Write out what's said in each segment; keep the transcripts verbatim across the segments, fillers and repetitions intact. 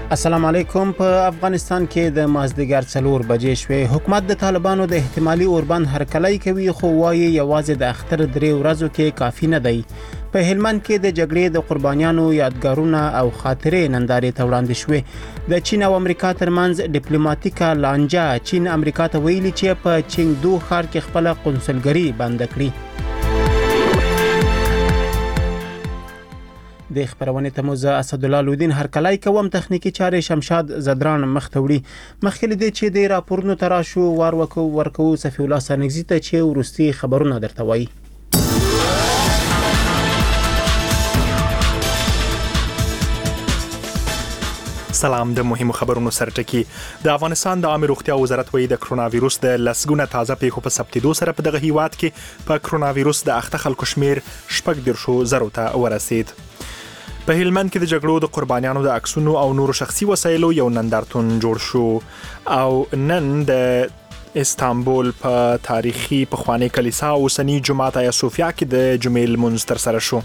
السلام علیکم. په افغانستان کې د مازدیګر څلور بجې شوې. حکومت د طالبانو د احتمالي اوربند هرکلی کوي، خو وايي یوازې د اختر درې ورځو کې کافي نه دی. په هلمند کې د جګړې د قربانیانو یادګارونه او خاطرې نندارې ته وړاندې شوې. د چین او امریکا ترمنځ ډیپلوماټیکه لانجه. چین امریکا ته ویلي چې په چنګدو ښار کې خپل قونسلګري بند کړي. د خبرونه ته موزه اسد الله لودین هرکلی کوم. تخنیکی چارې شمشاد زدران مخته وړي. مخکې دې چې د راپورونو تراشو وار وکو ورکو صفی الله سنگزی ته چې ورستي خبرونه درته وایي. سلام. د مهمو خبرونو سرټکی. د افغانستان د عامه روغتیا وزارت وایي د کرونا وایروس د لسګونه تازه پیښو په ثبتېدو سره په دغه هیواد کې په کرونا وایروس د اخته خلکو شمیر شپږ دیرشو زرو ته ورسید. په هلمند کې د جګړو د قربانیانو د عکسونو او نورو شخصي وسایلو یو نندارتون جوړ شو او نن د استانبول په تاریخي پخوانی کلیسا او اوسنی جومات آیا صوفیا کې د جمعې لمونځ ترسره شو.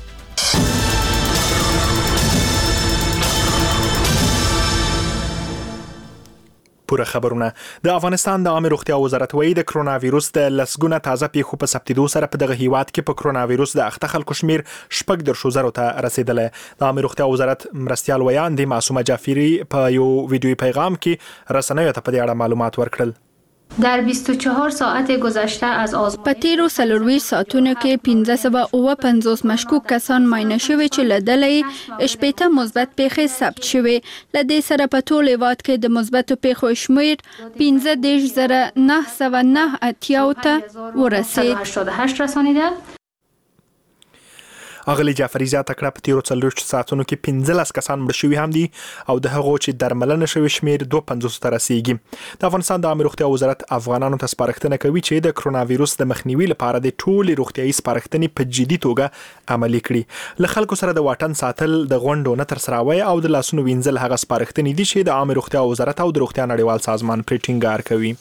پوره خبرونه. د افغانستان د عامه روغتیا وزارت وایي د کرونا وایروس د لسګونه تازه پیښو په ثبتېدو سره په دغه هیواد کې په کرونا وایروس د اخته خلکو شمیر شپږ دیرشو زرو ته رسیدلی. د عامه روغتیا وزارت مرستیال ویان د معصومه جعفری په یو ویډیویي پیغام کې رسنیو ته په دې اړه معلومات ورکړل. در بیست و چهار ساعت گذشته از آزمایش په تیرو څلورویشت ساعتونو کې پنځه سوه اوه پنځوس مشکوک کسان معاینه شوي چې له ډلې شپېته مثبت پیښې ثبت شوي. له دې سره په ټول هیواد کې د مثبتو پیښو شمېر پنځه دېرش زره نهه سوه نهه اتیا ته ورسید. اغلی جعفری زیاته کړه په تیرو څلوېښتو ساعتونو کې پنځلس کسان مړه شوي هم دي او د هغو چې درملنه شوي شمیر دوه پنځوس ته رسیږي. د افغانستان د عامه روغتیا وزارت افغانانو ته سپارښتنه کوي چې د کرونا وایروس د مخنیوي لپاره د ټولې روغتیايي سپارښتنې په جدي توګه عملي کړي. له خلکو سره د واټن ساتل، د غونډو نه ترسره وای او د لاسونو وینځل هغه سپارښتنې دي چې د عامه روغتیا وزارت او د روغتیا نړیوال سازمان پرې ټینګار کوي.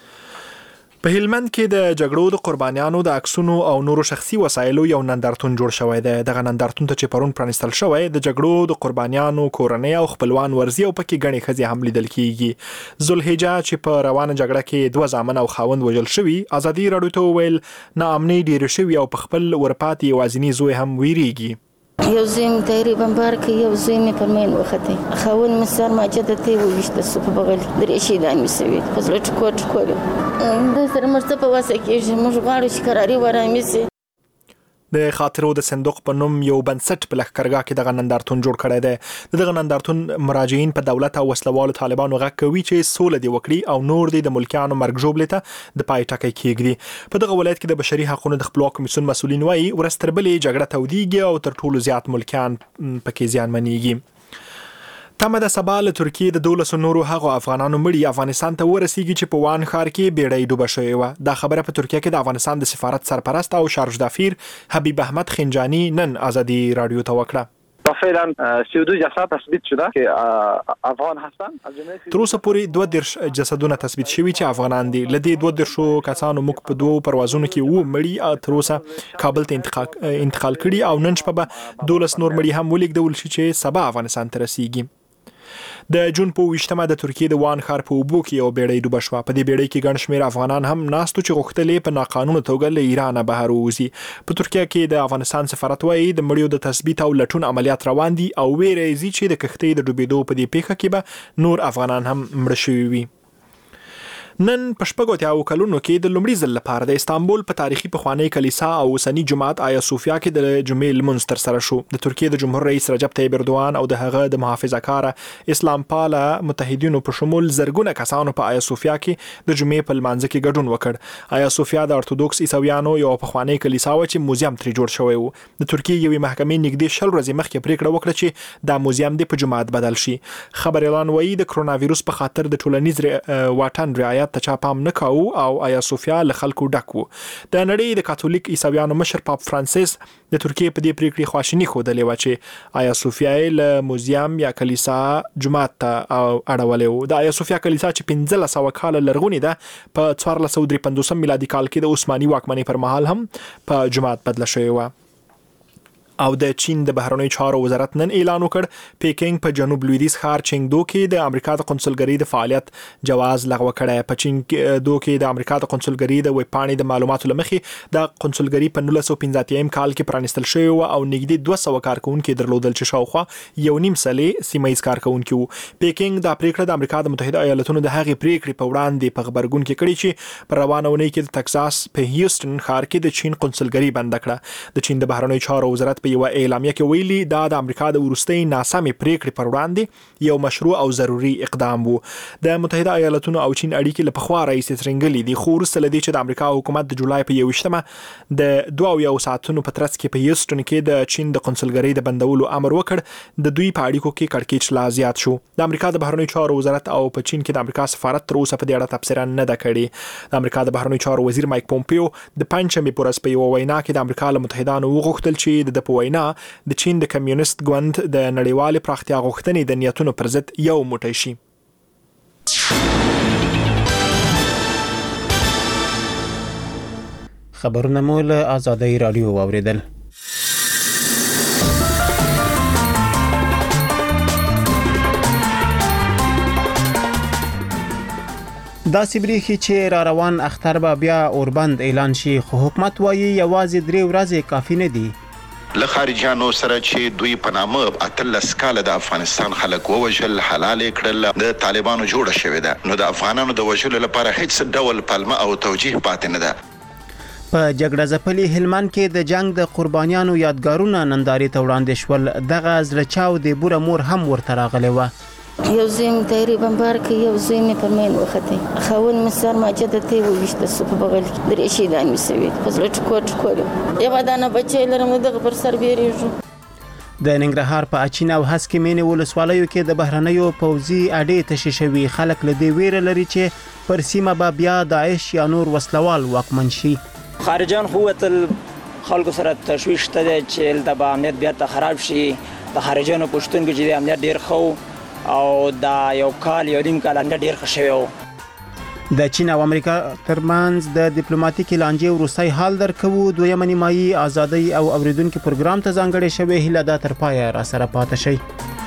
په هلمند کې د جګړو د قربانیانو د عکسونو او نورو شخصي وسایلو یو نندارتون جوړ شوی دی. دغه نندارتون ته چې پرون پرانستل شوی د جګړو د قربانیانو کورنۍ او خپلوان ورزي او پکې ګڼې ښځې هم لیدل کیږي. ذوالحجه چې په روانه جګړه کې دوه زامن او خاوند وژل شوي، ازادي راډیو ته وویل ناامنۍ ډېرې شوي او په خپل ورپاتې یوازینی زوی هم ویریږي. یو زوی مې تیری بمبار کې، یو زوی مې پر مین وختی، خاون مې سر ماجده ته وویشته سو په بغل درې شیدان مې سوي په زړه ټکو ټکو د سره مرسته په واسه کېږي. موږ غواړو چې قراري ورامي سي. د خاطرو د صندوق په نوم یو بنسټ په لښکرګاه کې دغه نندارتون جوړ کړی دی. دغه نندارتون مراجعین په دولت او وسلوالو طالبانو غږ کوي چې سوله دی وکړي او نور دی د ملکیانو مرګ ژوبلې ته د پای ټکی کېږدي. په دغه ولایت کې د بشري حقوقو د خپلواک کمیسیون مسؤلین وایي ورځ تر بلې جګړه تودېږي او تر ټولو زیات ملکیان پکې زیانمنېږي. تمه د سبا له ترکیې د دولسو نورو هغو افغانانو مړي افغانستان ته ورسیږي چې په وان ښار کې بیړۍ ډوبه شوې وه. دا خبره په ترکیه کې د افغانستان د سفارت سرپرست او شارج دافیر حبیب احمد خنجانی نن ازادي رادیو ته وکړه. فعلا سی و دو جسد تثبیت شده که افغان هستند. تر اوسه پورې دوه دیرش جسدونه تثبیت شوي چې افغانان دي. له دې دوه دیرشو کسانو موږ په دوو پروازونو کې اوه مړي تر اوسه کابل ته انتقال کړي او نن شپه به دولس نور مړي هم ولیږدول شي چې سبا افغانستان ته رسیږي. د جون په ویشتمه د ترکیې د وان ښار په اوبو کې یو بیړۍ ډوبه شوه. په دې بیړۍ کې ګڼ شمېر افغانان هم ناستو چې غوښتل په ناقانونه توګه له ایرانه بهر ووځي. په ترکیه کې د افغانستان سفارت وایي د مړیو د تثبیت او لټون عملیات روان دي او ویره یې چې د کښتۍ د ډوبېدو په دې پیښه کې به نور افغانان هم مړه شوي وي. نن په شپږو اتیاو کلونو کې د لومړي ځل لپاره د استانبول په تاریخي پخوانی کلیسا او اوسنی جومات آیا صوفیا کې د جمعې لمونځ ترسره شو. د ترکیې د جمهور رئیس رجب طیب اردوغان او د هغه د محافظه‌کاره اسلام پاله متحدینو په شمول زرګونه کسانو په آیا صوفیا کې د جمعې په لمانځه کې ګډون وکړ. آیا صوفیا د ارتودوکس عیسویانو یو پخوانی کلیسا و چې موزیم ترې جوړ شوی و. د ترکیې یوې محکمې نږدې شل ورځې مخکې پریکړه وکړه چې دا موزیم د په جومات بدل شي. خبر اعلان وایي د کرونا وایروس په خاطر د ټولنیز واټن رعایت ته چا پام نه او آیا صوفیا له خلکو ډک وو. د نړۍ د کاتولیک عیسویانو مشر پاپ فرانسیس د ترکیې په دې پریکړې خواشیني ښودلې وه چې آیا صوفیا له موزیم یا کلیسا جومات ته اړولې وو. د آیا صوفیا کلیسا چې پنځلس سوه کاله لرغونې ده په څوارلس سوه درې پنځوسم میلادي کال کې د عثماني واکمنۍ پر مهال هم په جومات بدله شوې وه. او د چین د بهرنیو چارو وزارت نن اعلان وکړ پیکینګ په جنوب لویدیځ ښار چنګدو کې د امریکا د قونسلګرۍ د فعالیت جواز لغوه کړی. په چنګدو کې د امریکا د قونسلګرۍ د ویب پاڼې د معلوماتو لمخې د قونسلګرۍ په نولس سوه پنځه اتیا کال کې پرانیستل شوی و او نږدې دوه سوه کارکونکو درلودل چې شاوخوا یو نیم سلې سیمایي کارکونکو وو. پیکینګ دا پریکړه د امریکا د متحده ایالاتونو د هغې پریکړې په وړاندې په خبرګون کې کړې چې په روانه اونۍ کې د تکساس په هیوستن ښار کې د چین قونسلګرۍ بند کړه. د چین د بهرنیو چارو وزارت په یو اعلامیه کې ویلي دا د امریکا د وروستۍ ناسمې پریکړې پر وړاندې یو مشروع او ضروري اقدام وو. د متحده ایالاتونو او چین اړیکې له پخوا راهیسې ترنګلې دي، خو وروسته له دې چې د امریکا حکومت د جولای په یوویشتمه د دوه اویا ساعتونو په ترڅ کې په هیوستن کې د چین د قونسلګرۍ د بندولو امر وکړ، د دوی په اړیکو کې کړکېچ لا زیات شو. د امریکا د بهرنیو چارو وزارت او په چین کې د امریکا سفارت تر اوسه په دې اړه تبصره نه ده کړې. د امریکا د بهرنیو چارو وزیر مایک پومپیو د پنځمې په ورځ په یوه وینا کې د امریکا له متحدانو وغوښتل چې د په وینا د چین د کمیونست ګوند د نړیوال پراختیا غوښتنې د نیتونو پر ضد یو موټی شي. خبرونه مو له آزادۍ رادیو واوریدل. داسې بریښي چې را روان اختر به بیا اوربند اعلان شي، خو حکومت وایي یوازې درې ورځې کافي نه دي. له خارجانو سره چې دوی په نامه اتلس کاله د افغانستان خلک ووژل، حلال کړل، د طالبانو جوړه شوې ده، نو د افغانانو د وژلو لپاره هیڅ ډول پلمه او توجیه پاتې نه ده. په جګړه ځپلي هلمند کې د جنگ د قربانیانو یادګارونه نندارې ته وړاندې شول. دغه زړه چاو د بوره مور هم ورته راغلی و. یو زوی مې تیری بمبار کې، یو زوی مې پر مین وخته، خاون مې سر ماجده ته وویشته سو په بغل کې درې شهیدان مې سوي په زړه ټکور ټکور یو دانه بچی لرم دغه پر سر بیریږو. د ننګرهار په اچین او هسکې مینې ولسوالیو کې د بهرنیو پوځي اډې تشې شوي. خلک له دې ویره لري چې پر سیمه به بیا داعش یا نور وسلوال واکمن شي. خارجان خو تل خلکو سره تشویش ته دی چې د امنیت بیا خراب شي. د خارجانو پښتون کې چې امنیت ډیر خو او دا یو کال یو نیم کال انده ډیر ښه شوی و. د چین او امریکا ترمنځ د ډیپلوماټیکې لانجې وروستی حال درکوو. دویمه نیمایي ازادۍ او اوریدونکو پروګرام ته ځانګړی شوی. هیله ده تر پایه را سره پاتې شئ.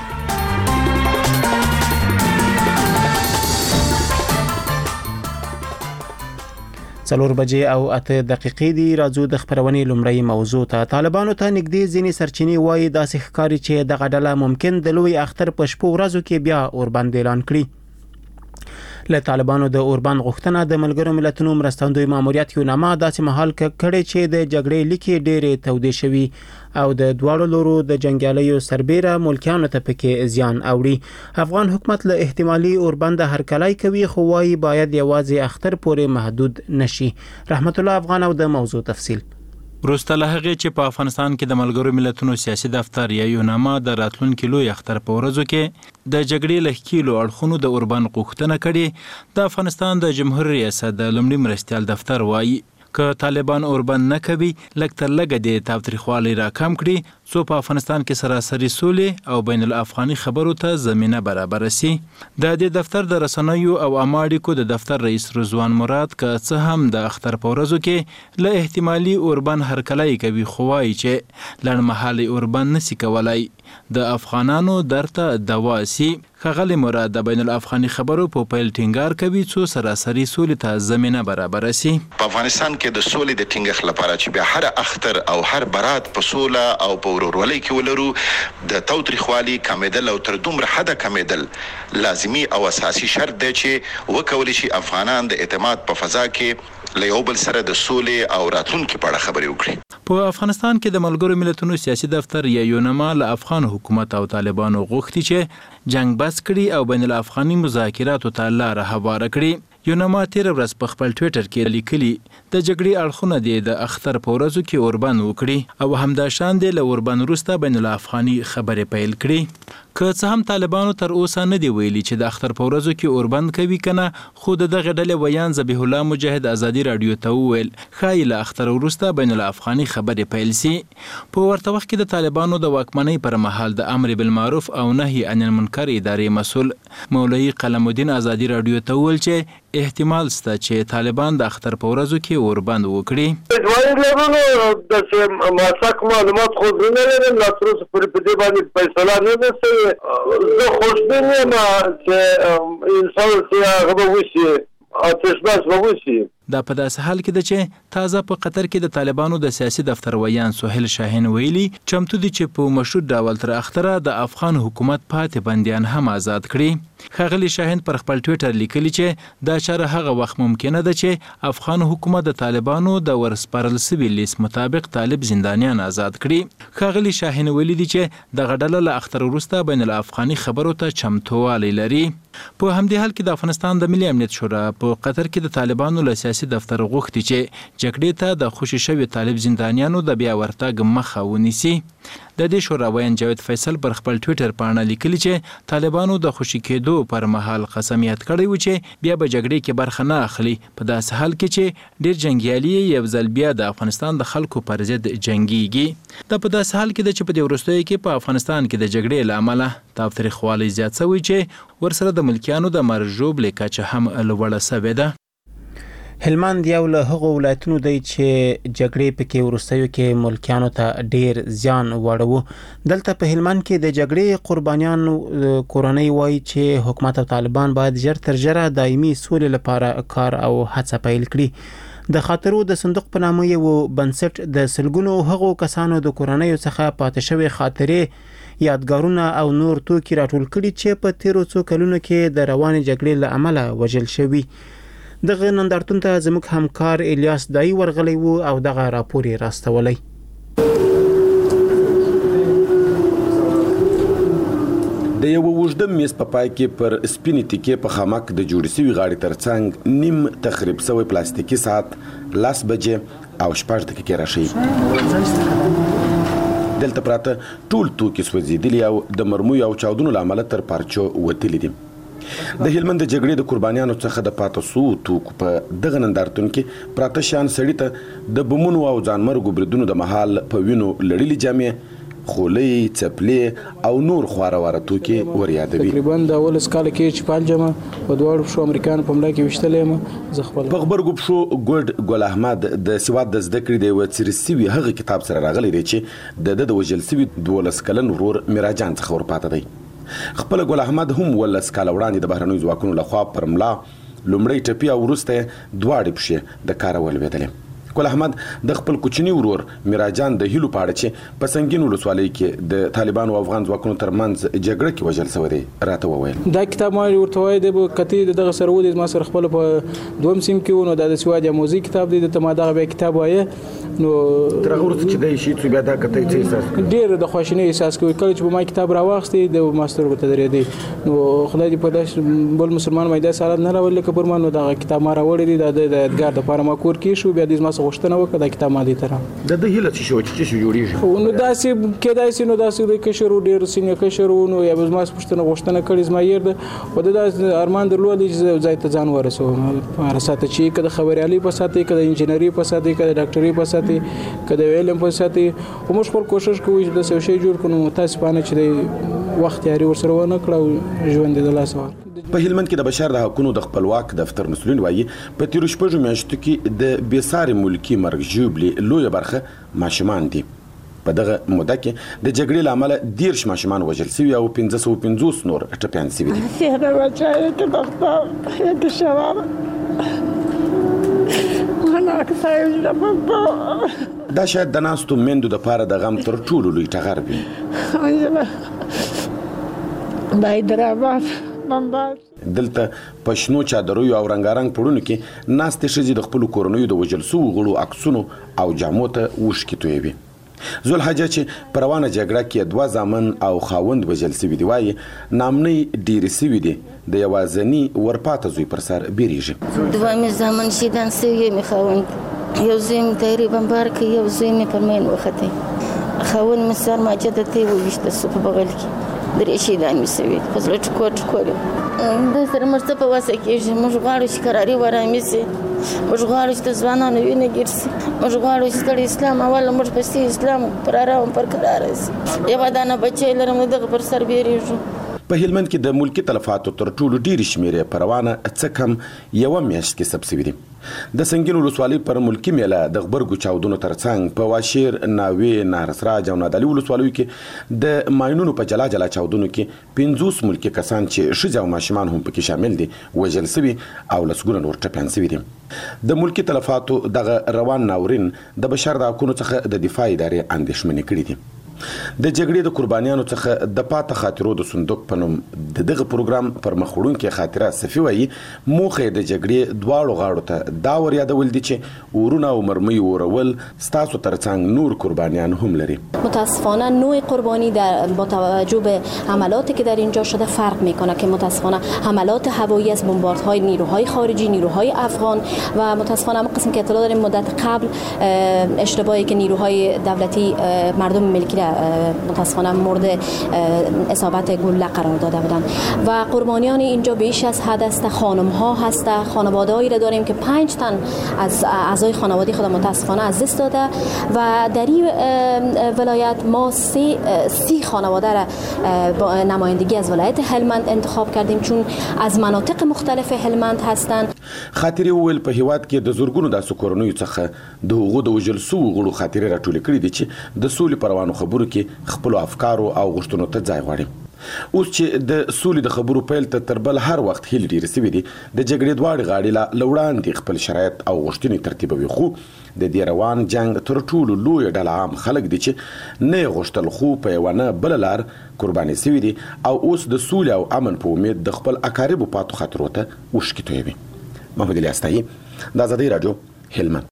څلور بجې او اته دقیقې دي. راځو د خبرونې لومړی موضوع ته. طالبانو ته نږدې ځینې سرچینې وایي داسې ښکاري چې دغه ډله ممکن د لوی اختر په شپو ورځو کې بیا اوربند اعلان کړي. له طالبانو د اوربند غوښتنه د ملګرو ملتونو مرستندوی ماموریت یوناما داسې مهال کړي چې د جګړې لیکې ډېرې تودې شوي او د دواړو لورو د جنګیالیو سربیره ملکیانو ته پکې زیان اوړي. افغان حکومت له احتمالي اوربند هرکلی کوي، خو وايي باید یوازې اختر پورې محدود نشي. رحمت الله افغان او د موضوع تفصیل. وروسته له هغې چې په افغانستان کې د ملګرو ملتونو سیاسي دفتر یا یوناما د راتلونکي لوی اختر په ورځو کې د جګړې له ښکېلو اړخونو د اوربند غوښتنه کړې، د افغانستان د جمهور ریاست د لومړي مرستیال دفتر وایي که طالبان اوربند نه کوي لږ تر لږه د تاوتریخوالي راکم کړي څو په افغانستان کې سراسري سولې او بین الافغاني خبرو ته زمینه برابره سي. د دې دفتر د رسنیو او عامه اړیکو د دفتر رئیس رضوان مراد که څه هم د اختر په ورځو کې له احتمالي اوربند هرکلی کوي، خو وایي چې لنډمهالي اوربند نسي کولای د افغانانو درته دوا سي. ښاغلی مراد د بین الافغاني خبرو په پیل ټینګار کوي څو سراسري سولې ته زمینه برابره سي. په افغانستان کې د سولې د ټینګښت لپاره چې بیا هر اختر او هر برات په سوله او په ورورولۍ کې ولرو، د تاوتریخوالي کمیدل او تر دومره حده کمیدل لازمي او اساسي شرط دی چې وکولی شي افغانان د اعتماد په فضا کې له یو بل سره د سولې او راتلونکي په اړه خبرې وکړي. په افغانستان کې د ملګرو ملتونو سیاسي دفتر یا یوناما له افغان حکومت او طالبانو غوښتي چې جنگ بس کړي او بین الافغاني مذاکراتو ته لاره هواره کړي. یوناما تیر ورځ په خپل ټویټر کې لیکلي د جګړې اړخونه دي د اختر په ورځو کې اوربند وکړي او همداشان د له اوربند وروسته بین الافغاني خبرې پیل کړي. که څه هم طالبانو تر اوسه نه دی ویلي چې د اختر په ورځو کې اوربند کوي کنه، خو د دغه ډلې ویان ذبیح الله مجاهد ازادي رادیو ته وویل ښایي له اختر وروسته بین الافغاني خبرې پیل سي. په ورته وخت کې د طالبانو د واکمنۍ پر مهال د امر بالمعروف او نهي عن المنکر ادارې مسؤل مولوي قلم الدین ازادي رادیو ته وویل چې احتمال شته چې طالبان د اختر په ورځو کې اوربند وکړي. دوی لرونو د ماسک معلومات خو نه لرم، لا تر اوسه پورې په دې باندې فیصله نه ده شوې. زه خوشبین یم چې انسان چې هغه به وشي، آتش بس به وشي. دا په داسې حال کې ده چې تازه په قطر کې د طالبانو د سیاسي دفتر ویان سهیل شاهین ویلي چمتو دي چې په مشروط ډول تر اختره د افغان حکومت پاتې بندیان هم آزاد کړي. ښاغلي شاهین پر خپل ټویټر لیکلي چې دا چاره هغه وخت ممکنه ده چې افغان حکومت د طالبانو د ورسپارل سوي لیست مطابق طالب زندانیان آزاد کړي. ښاغلي شاهین ویلي دي چې دغه ډله له اختر وروسته بین الافغاني خبرو ته چمتووالی لري. په همدې حال کې د افغانستان د ملي امنیت شورا په قطر کې د طالبانو له سیاسي دفتر غوښتي چې جګړې ته د خوشي شوي طالب زندانیانو د بیا ورتګ مخه ونیسي. د دې شورا ویان جاوید فیصل پر خپل ټویټر باندې لیکلي چې طالبانو د خوشي کېدو پر مهال قسمیت کړی و چې بیا به جګړې کې برخه نه اخلي، په داسې حال کې چې ډیر جنگیالي یو ځل بیا د افغانستان د خلکو پر ضد جنگيږي. دا په داسې حال کې ده چې په دې وروستیو کې په افغانستان کې د جګړې له امله تاوتریخوالی زیات شوی چې ورسره د ملکیانو د مرجوب کچه هم لوړه شوې ده. هلمند یو له هغو ولایتونو دی چې جګړې پکې وروستیو کې ملکیانو ته ډیر زیان وړو. دلته په هلمند کې د جګړې قربانیانو کورنۍ وایي چې حکومت او طالبان باید ژر تر ژره دایمي سولې لپاره کار او هڅه پیل کړي. د خاطرو د صندوق په نامه یو بنسټ د سلګونو هغو کسانو د کورنۍ څخه پاتې شوی خاطرې، یادګارونه او نور توکي راټول کړي چې په تیرو څو کلونو کې د روانې جګړې له امله وژل شوي. دغه نندارتون ته زموږ همکار الیاس دای ورغلی وو او دغه راپور یې راستولی. د یو وژده میز په پای کې پر سپینې تکې په خامک د جوړې شوي غاړې ترڅنګ نیم تخریب شوی پلاستیکي ساعت لاس بجې او شپږ دقیقې راشي. دلته پراته ټول توکي سوځېدلي او د مرمیو او چاودنو له امله تر پارچو وتلي دي. د هلمند د جګړې د قربانیانو څخه د پاتې شوو توکو په دغه نندارتون کې پراته شیان سړي ته د بمونو او ځانمرګو بریدونو د مهال په وینو لړلي جامې، خولۍ، څپلې او نور خواره توکي ور یادوي. تقریبا د اول سکاله کې چې پال جمع په دوړ شو امریکایانو په ملا کې وشتلې ما زه خپل په خبرګو شو ګډ ګل احمد د سواد د زده کړې د وڅرسوي هغه کتاب سره راغلی دی چې د د وجل سوي دولس کلن ورور میراجان څخه ورپاته دی. خپل ګل احمد هم ولس کال وړاندې د بهرنیو ځواکونو لخوا پر ملا لومړی ټپي او وروسته دواړې پښې د کاره ولوېدلې. ګل احمد د خپل کوچنی ورور میراجان د هیلو پاړه چې په سنگین ولسوالۍ کې د طالبانو او افغان ځواکونو ترمنځ جګړه کې وژل شوی دی راته وویل. دا کتاب ما ورته وایي د کتې دغه سره ودی ما سره خپل په دوم سیم کې ونه د سواد موزیک کتاب دی ته ما دغه به کتاب وایي نو تر هغه وروسته چې د شي څو بیا دا کته څه احساس ډیر د خوشنۍ احساس کوي کله چې ما کتاب راوښتي د ماستر ورته درې دی نو خدای دې په داس بل مسلمان مې دا سره نه راول لکه پر ما نو دغه کتاب ما راوړی دی د ادګار د پاره ما کور کې شو بیا دې ما څه غوښتنه وکړه د کتاب ما دي تر د د هیله چې شو چې شو جوړیږي خو نو داسې کېدای شي نو داسې د کشرو ډیر سینې کشرو نو یا به ما پښتنه غوښتنه کړې زما یې د او د ارمان درلود چې ځای ته ځان ورسو په ساته چې کده خبريالي په ساته کده انجنیری په ساته کده ډاکټري په ساته کده علم په ساته او موږ خپل کوشش کوو چې د څه شی جوړ کړو تاسو باندې چې وخت یاري ورسره ونه کړو ژوند د لاس ور. په هلمند کې د بشر د حقوقو د خپلواک دفتر مسؤلین وایي په تیرو شپږو میاشتو کې د بیساري ملکی مرګ ژوبلي لویه برخه ماشومان دي. په دغه موده کې د جګړې له امله دیرش ماشومان وژل شوي او پنځه سوه پنځوس نور ټپیان شوي دي. دا شاید د ناستو میندو دپاره د غم تر ټولو لوی ټغر وي. دلته په شنو چادرونو او رنګارنګ پړونو کې ناستې ښځې د خپلو کورنیو د وژل شوو غړو عکسونو او جامو ته اوښکې تویوي. ذوالحجه چې په روانه جګړه کې دوه زامن او خاوند وژل شوي دي وایي نامنۍ ډېرې شوي دي د یوازني ورپاته زوی پر سر بیریږي. دوه مې زامن شهیدان شوي مې خاوند یو زوی مې طیارې بمبار کړی یو زوی مې پر مین وختی خاوند مې سر ماجده ته یې وویشته سو په بغل کې درې شهیدان مې شوي خو زړه ټکور ټکور یم دوی سره موږ څه په وسه کېږي موږ غواړو چې کراري ورامي شي موږ غواړو چې د ځوانانو وینه ګیر شي موږ غواړو چې ستړی اسلام اوله موږ پسې اسلام پر ارام پر کراره شي یوه دانه بچی لرم دغه پر سر بیریږو په هلمند کې د ملکی تلفاتو تر ټولو ډېرې شمیرې په روانه څه کم یوه میاشت کې ثبت شوي دي د سنګین ولسوالۍ پر ملکی میله د غبرګو چاودنو ترڅنګ په واشیر ناوې نارسراج او نادعلي ولسوالیو کې د ماینونو په جلا جلا چاودنو کې پنځوس ملکی کسان چې ښځې او ماشومان هم پکې شامل دي وژل شوي او لسګونه نور ټپیان شوي دي د ملکی تلفاتو دغه روان ناورین د بشر د حقونو څخه د دفاع ادارې اندېښمنې کړي دي د جګړې د قربانیانو څخه د پاته خاطرو د صندوق په نوم د دغه پروګرام پر مخ وړونکې خاطره صفي وایي موخه د جګړې دواړو غاړو ته دا ور یادول دي چې ورونه او مرمۍ ورول ستاسو ترڅنګ نور قربانیان هم لري متاسفانه نوع قربانی در با توجه به حملاتی که در اینجا شده فرق میکنه که متاسفانه حملات هوایی از بمباردهای نیروهای خارجی نیروهای افغان و متاسفانه ما قسم که اطلاع داریم مدت قبل اشتباهی که نیروهای دولتی مردم ملکی متاسفانه مورد اصابت گلوله قرار داده بودند و قربانیان اینجا بیش از حد است خانم ها هست خانواده‌ای را داریم که پنج تن از اعضای خانواده خود متاسفانه از دست داده و در این ولایت ما سی سی خانواده را با نمایندگی از ولایت هلمند انتخاب کردیم چون از مناطق مختلف هلمند هستند خاطري ویل په هیواد کې د زورګونو داسې کورنیو څخه د هغو د وژل سوو غړو خاطرې راټولې کړي دي چې د سولې په روانو خبرو کې خپل افکارو او غوښتنو ته ځای غواړي اوس چې د سولې د خبرو پیل ته تر بل هر وخت هیلې ډېرې سوي دي د جګړې دواړې غاړې لا وړاندې خپل شرایط او غوښتنې ترتیبوي خو د دې روان جنگ تر ټولو لویه ډله عام خلک دي چې نه یې غوښتل خو په یوه نه بله لار قرباني سوي دي او اوس د سولې او امن په امید د خپل اقاربو پاتو خاطرو ته اوښکې تویوي محمد الیاستایي د ازادي راډیو هلمند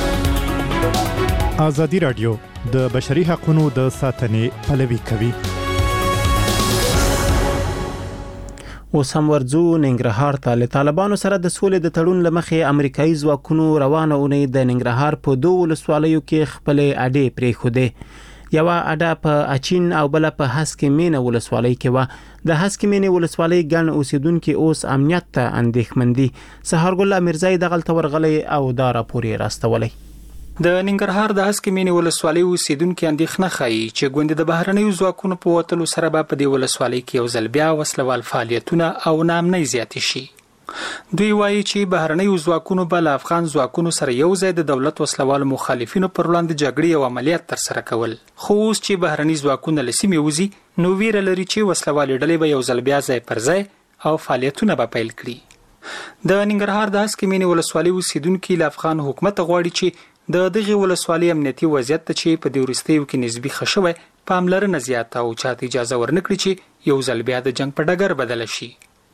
ازادي راډیو د بشري حقوقو د ساتنې پلوي کوي اوس هم ورځو ننګرهار ته له طالبانو سره د سولې د تړون لمخې امریکایي ځواکونو روانه اونۍ د ننګرهار په دوه ولسوالیو کې خپل اډې پرېښودې یو اډه په اچین او بل په هسکې مینه ولسوالۍ کې و د هسکې مینه ولسوالۍ ګڼ اوسیدونکو اوس امنیت ته اندېښمن دي سحرګل امیرزای دغه تورغلي او دا راپور راستولې د ننګرهار د هسکې مینه ولسوالۍ اوسیدونکو اندېښنه ښیي چې ګوند د بهرنیو ځواکونو په وتلو سره به په دې ولسوالۍ کې یو ځل بیا وسلوال فعالیتونه او نامنۍ زیات شي دوی وایي چې بهرنیو ځواکونو به له افغان ځواکونو سره یو ځای د دولت وسلوال مخالفینو پر وړاندې جګړې او عملیات ترسره کول خو اوس چې بهرني ځواکونه له سیمې وځي نو ویره لري چې وسلوال ډلې به یو ځل بیا ځای پر ځای او فعالیتونه به پیل کړي د ننګرهار د هسکې مینه ولسوالۍ اوسیدونکو له افغان حکومت غواړي چې د دغه ولسوالۍ امنیتي وضعیت ته چې په دې وروستیو کې نسبي ښه شوی پاملرنه زیاته او چاته اجازه ورنکړي چې یو ځل بیا د جنگ په ډګر بدل شي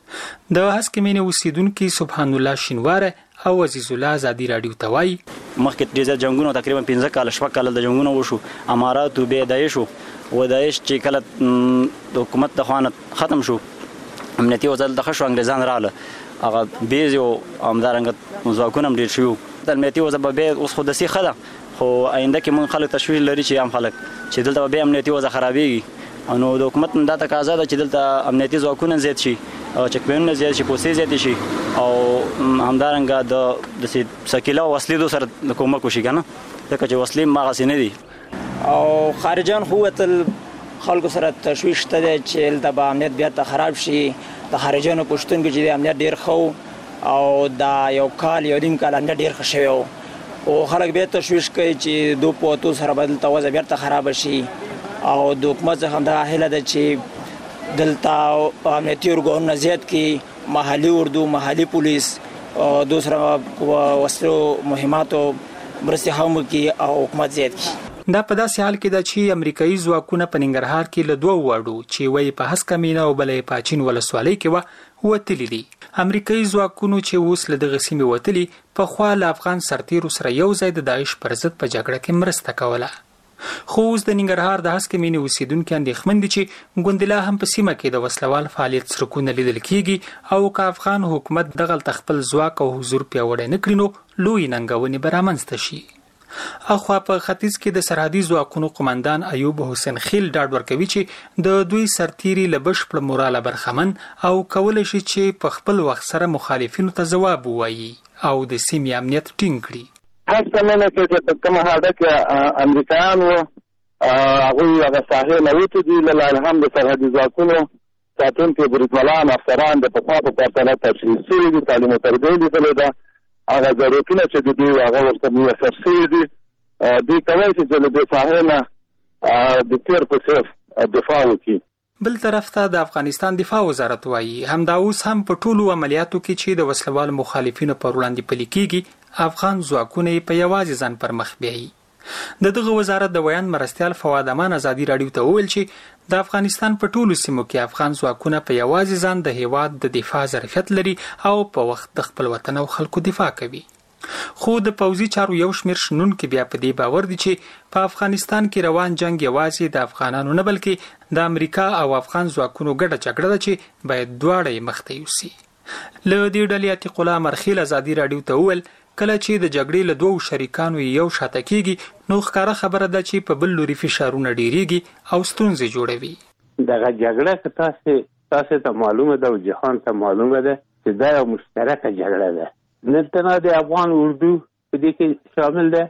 د هسکې مینه اوسیدونکو سبحان الله شینواره او عزیز الله ازادي راډیو ته وایي مخکې ډېر جنگونه تقریبا پنځه کال شپږ کال د جنگونه وشو امارات او به دایښ او دایښ چې کله د حکومت د خوانه ختم شو امنیتي وضعیت د خښو انګریزان رااله هغه بیزو امدارنګ ځواکونه ډېر شو د امنیتي وضعیت به اوس خو د سي خده خو آینده کې مونږ خلک تشویش لري چې عام خلک چې دلته به امنیتي وضعیت خرابېږي نو د حکومت دا تقاضا ده چې دلته امنیتي ځواکونه زیات شي او چک پوینټونه زیات شي پوسې زیات شي او همدارنګه د د سکیلا وسلې سره د کومک وشي کنه ځکه چې وسلې ماغه نه دي او خارجان خو تل خلکو سره تشویش ته چې د امنیت بیا ته خراب شي د خارجانو پښتون کې چې امنیت ډیر خو او دا یو کال یو نیم کال امنیت ډیر ښه شوی او خلک بیا تشویش کوي چې دو پوتو سره بدل ته وضع بیا ته خراب شي او د حکومت څخه دا هله ده چې دلته امنیتي ارګانونه زیات کی محلي اردو محلي پولیس او دوسره وسلو مهماتو مرستې هم کی او حکومت زیات کی دا په داسې حال کې ده چې امریکایي ځواکونه په ننګرهار کې له دوه واړو چې وایي په هسکه مینه او بلې په اچین ولسوالۍ کې و وتلي دي امریکایي ځواکونو چې اوس له دغه سیمې وتلي په خوا له افغان سرتیرو سره یو ځای د داعش پر ضد په جګړه کې مرسته کوله خو اوس د ننګرهار د هسکې مینې اوسیدونکو اندېښمن دي چې ګوندلا هم په سیمه کې د وسلوال فعالیت څرکونه لیدل کیږي او که افغان حکومت دغه خپل ځواک او حضور پیاوړی نه کړي نو لوی ننګونې به رامنځته شي اخوا په ختیځ کې د سرحدي ځواکونو قومندان ایوب حسین خیل ډاډ ورکوي چې د دوی سرتیري له بشپړ موراله برخمن او کولای شي چې په خپل وخت سره مخالفینو ته ځواب ووایي او د سیمې امنیت ټینګ کړي. هڅه نه کوي چې کومه حاله کې امریکایان وو هغوی هغه ساحې نه وتو دي له الحمد سرحدي ځواکونو ساتونکي بریدمنان افسران د پخوا په پرتله تشخیص شوي دي، تعلیم او تربیه لیدلې ده. هغه ضرورتونه چې د دوی هغه ورته میسر شوي دي، دوی کولی شي چې له دې ساحې نه د تیر په څېر دفاع وکړي. بل طرف ته د افغانستان دفاع وزارت وایي همدا اوس هم په ټولو عملیاتو کې چې د وسلوال مخالفینو پر وړاندې پلي کېږي افغان ځواکونه په یوازې ځان پر مخ بیایي. د دغه وزارت د ویان مرستیال فواد امان ازادي راډیو ته وویل چې د افغانستان په ټولو سیمو کې افغان ځواکونه په یوازې ځان د هیواد د دفاع ظرفیت لري او په وخت د خپل وطن او خلکو دفاع کوي. خو د پوځي چارو یو شمېر شنونکي بیا په دې باور دي چې په افغانستان کې روان جنگ یوازې د افغانانو نه بلکې د امریکا او افغان ځواکونو ګډه جګړه ده چې باید دواړه یې مخته یوسي. له دې ډلې عتیق الله مرخیل ازادي راډیو ته وویل کله چې د جګړې له دوو شریکانو یو شاته کېږي نو ښکاره خبره ده چې په بل لوري فشارونه ډېرېږي او ستونزې جوړوي. دغه جګړه که تاسې تاسې ته معلومه ده او جهان ته معلومه ده چې دا یو مشترکه جګړه ده، نه تنها د افغان اردو په دې کې شامل ده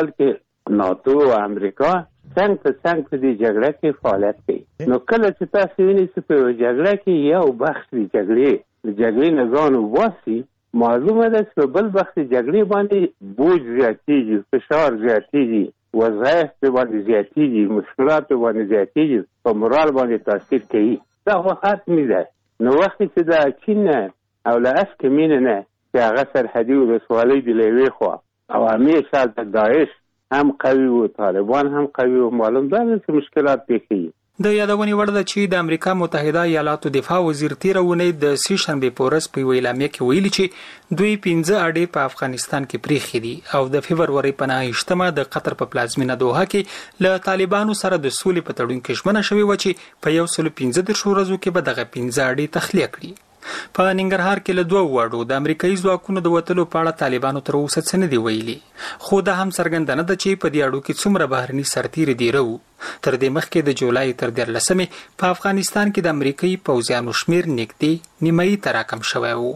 بلکې ناتو او امریکا څنګ په څنګ په دې جګړه کې فعالیت کوي. نو کله چې تاسې وینئ چې په یوه جګړه کې یو بخش د جګړې د جګړې نه ځان وباسي، معلومه ده چې په بل بخت جګړې باندې بوج زیاتېږي، فشار زیاتېږي، وظایف په باندې زیاتېږي، مشکلات په باندې زیاتېږي، په مورال باندې تاثیر کوي. دا خو حتمي ده. نو وخت چې د چین او له اسکې مینې نه چې هغه سرحدي ولسوالۍ د له یوې خوا او همیشه هلته داعش هم قوي و، طالبان هم قوي و، معلوم ده چې مشکلات پیښیږي. د یادونې وړ ده چې د امریکا متحده ایالاتو دفاع وزیر تیره اونۍ د سې شنبې په ورځ په یوه اعلامیه کې ویلي چې دوی پنځه اډې په افغانستان کې پرېښې دي او د فبرورۍ په نهه ویشتمه د قطر په پلازمینه دوحه کې له طالبانو سره د سولې په تړون کې ژمنه شوې وه چې په یو سلو پنځه دېرشو ورځو کې به دغه پنځه اډې تخلیه کړي. په ننګرهار کې له دوه واړو د امریکایي ځواکونو د وتلو په اړه طالبانو تر اوسه څه نه دي ویلي، خو دا هم څرګنده نه ده چې په دې اړو کې څومره بهرني سرتیري دیره وو. تر دې مخکې د جولای تر دیارلسمې په افغانستان کې د امریکایي پوځیانو شمېر نږدې نیمایي ته راکم شوی و.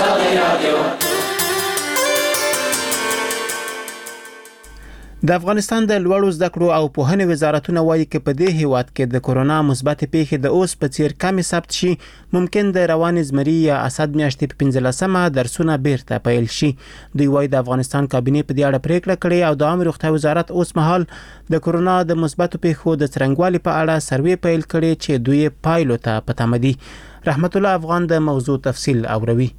د افغانستان د لوړو زده کړو او پوهنې وزارتونه وایي چې په دې هیواد کې د کورونا مثبت پیښې د اوس په څیر کم ثبت شي، ممکن د روان زمري یا اسد میاشتې په پنځلسمه درسونه بیرته پیل شي. دوی وایي د افغانستان کابینه په دې اړه پریکړه کړې او د عامه روغتیا وزارت اوس مهال د کورونا د مثبت پیښو د څرنګوالي په اړه سروې پیل کړي چې دوی پایلو ته په تمه دي. رحمت الله افغان د موضوع تفصیل اوروي.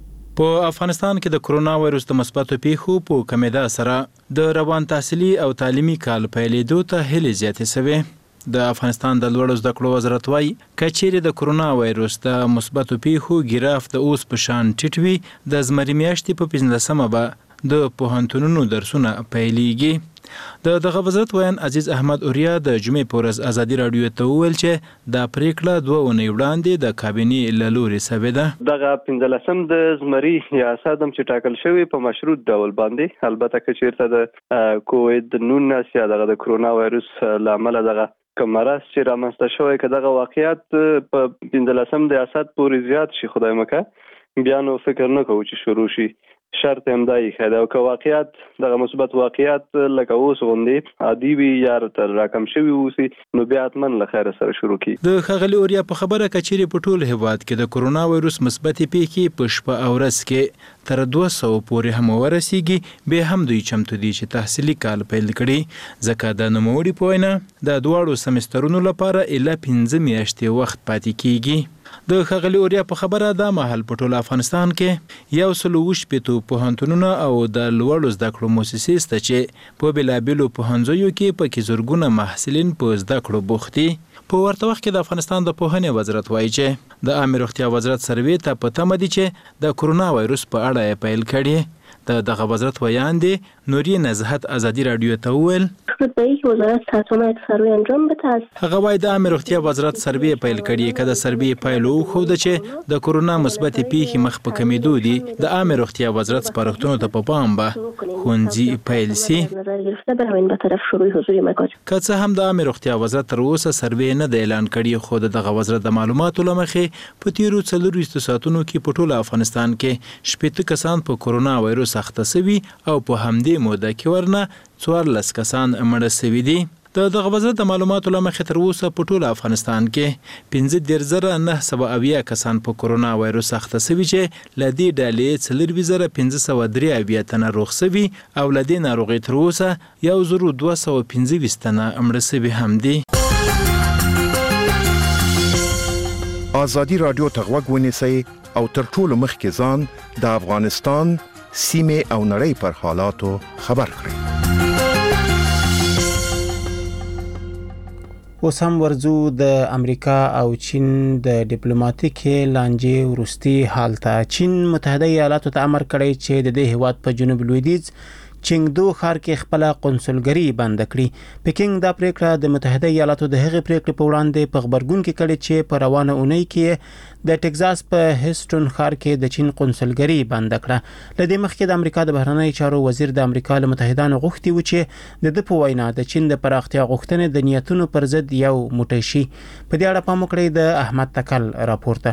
په افغانستان کې د کرونا وایرس د مثبتو پیښو په کمیدا سره د روان تحصیلي او تعلیمي کال پیلېدو ته هلې زیاتې شوې. د افغانستان د لوړو زده کړو وزارت وایي کچېرې د کرونا وایرس د مثبتو پیښو ګراف د اوس په شان ټیټ وي، د زمري میاشتې په پنځلسمه به د پوهنتونونو درسونه پیلېږي. د دغه وزارت ویان عزیز احمد اوریا د جمعې په ورځ ازادي راډیو ته وویل چې دا پریکړه دوه اونۍ وړاندې د کابینې له لورې شوې ده. دغه پنځلسم د زمري یا اسادم چې ټاکل شوی په مشروط ډول باندې، البته که چیرته د کووید نولس یا دغه د کرونا وایرس لامل دغه کوم مرض چې رامنځته شوی که دغه واقعیت په پنځلسم د اسد پورې زیات شي، خدای مکه بیا نو فکر نه کوو چې شروع شي. شرط هم دا یې ده که واقعیت دغه مثبت واقعیت لکه اوس غوندې عادي وي یا تر راکم شوي اوسي، نو بیا حتما له خیره سره شروع کړي. د ښاغلي اوریا په خبره که چیرې په ټول هیواد کې د کرونا وایرس مثبتې پیښې په شپه او ورځ کې تر دوه سوه پورې هم ورسیږي، بیا هم دوی چمتو دي چې تحصیلي کال پیل کړي، ځکه د نوموړي په وینا د دواړو سمسترونو لپاره اله پنځه میاشتې وخت پاتې کیږي. د ښاغلي اوریا په خبره دا مهال په ټول افغانستان کې یو سل اووه شپېته پوهنتونونه او د لوړو زده کړو مؤسسې شته چې په بېلابېلو پوهنځیو کې پکې زرګونه محصلین په زده کړو بوخت دي. په ورته وخت کې د افغانستان د پوهنې وزارت وایي چې د عامه روغتیا وزارت سروې ته په تمه دي چې د کرونا وایرس په اړه یې پیل کړي. د دغه وزارت ویاندې نوري نزهت ازادي رادیو ته وویل وزارت ساتنه سروې انجام بده. هغه وایي د عامه روغتیا وزارت سروې پیل کړي کده سروې پیل وخوده چې د کورونا مثبت پیښې مخ په کمیدو دي. د عامه روغتیا وزارت سپارښتنو ته په پام به ښوونځي پیل سي. که څه هم د عامه روغتیا وزارت تر اوسه سروې نه د اعلان کړي خو دغه وزارت د معلوماتو لمخې په تیرو څلورویشتو ساعتونو کې په ټول افغانستان کې شپږ کسان په کورونا وایروس اخته شوي او په همدې موده کې ورنه څوارلس کسان مړه شوي دي. د دغه وزارت د معلوماتو لمخې تر اوسه په ټول افغانستان کې پنځه دېرش زره نه سوه اویا کسان په کورونا وایروس اخته شوي چې له دې ډلې څلورویشت زره پنځه سوه درې اویا تنه روغ شوي او له دې ناروغۍ تر اوسه یو زر دوه سوه پنځه ویشت تنه مړه شوي هم دي. آزادي رادیو ته غوږ ونیسئ او تر ټولو مخکې ځان د افغانستان سیمې او نړۍ پر حالاتو خبر کړئ. اوس هم ورځو د امریکا او چین د ډیپلوماټیکې لانجې وروستي حال ته. چین متحده ایالاتو ته امر کړی چې د دې هیواد په جنوب لویدیځ چنګدو ښار کې خپل قونسلګري بند کړي. پکینګ دا پریکړه د متحده ایالاتو د هغې پریکړې په وړاندې په خبرګون کې کړې چې په روانه اونۍ کې د ټکزاس په هیسټون ښار کې د چین قونسلګري بند کړه. لدې مخکې د امریکا د بهرنی چارو وزیر د امریکا له متحدانو غوښتي و چې د د په وینا د چین د پراختیا غوښتنې د نیتونو پر ضد یو موټی شي. په دې اړه پام وکړئ د احمد تکل راپورته.